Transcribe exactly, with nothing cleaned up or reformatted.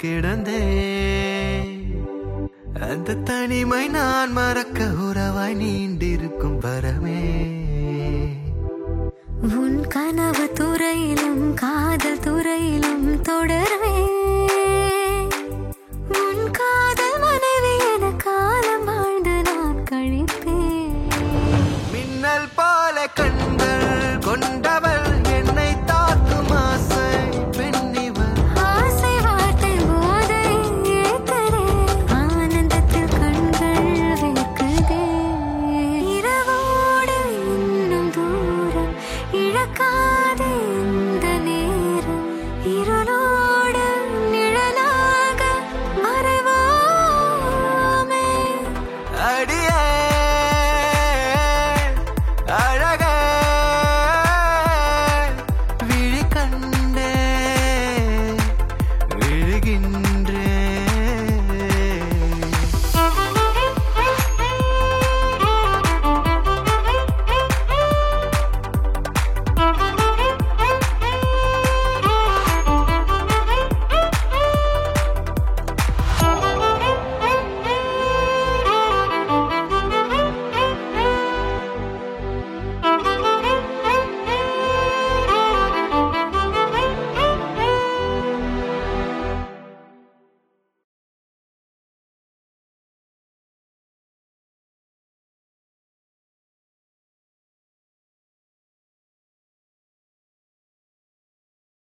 கிடந்தே அந்த தனிமை நான் மறக்க உறவாய் நீண்டிருக்கும் வரமே உன் கனவு துறையிலும் காதல் துறையிலும் தொடர்வே உன் காதல் மனைவி என காலம் வாழ்ந்து நான் கழிப்பேன் மின்னல் போல கண்கள் கொண்டவள் என்னை தாக்கும் ஆசை பெண்ணிவள் ஆசை வார்த்தை போதை ஏத்தரே ஆனந்தத்தில் கண்கள் வேர்க்குதே இரவோடு இன்னும் தூரம் இழக்காதே இந்த நேரம் இருளோடு நிழலாக மறைவோமே அடியே அழகே விழி கண்டே விழுகின்றே